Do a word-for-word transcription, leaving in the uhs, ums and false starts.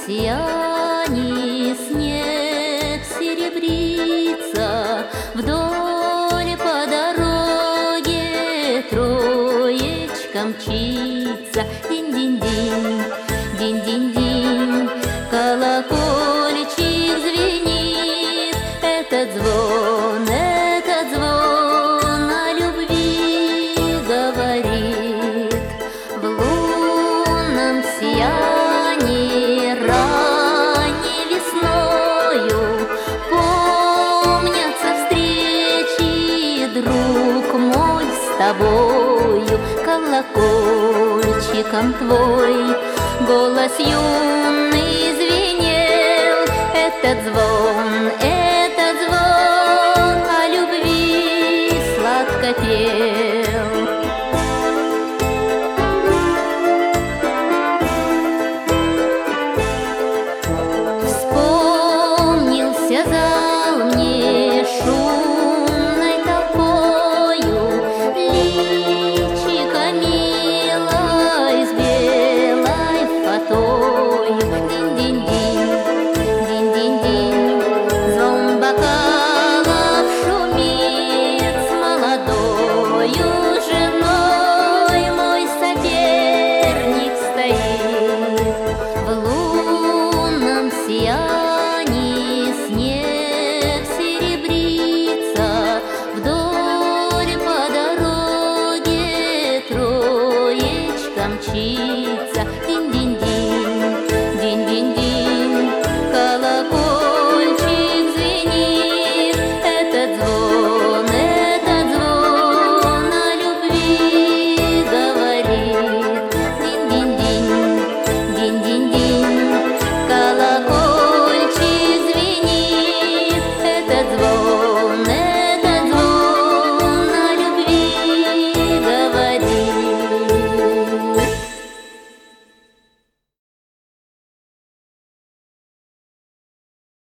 сиянии снег серебрится, вдоль по дороге троечка мчится. Динь-динь-динь, динь-динь-динь, колокольчик звенит. Этот звон, этот звон о любви говорит. В лунном сиянии ранней весною помнятся встречи, друг мой, с тобою. Колокольчиком твой голос юный звенел. Этот звон,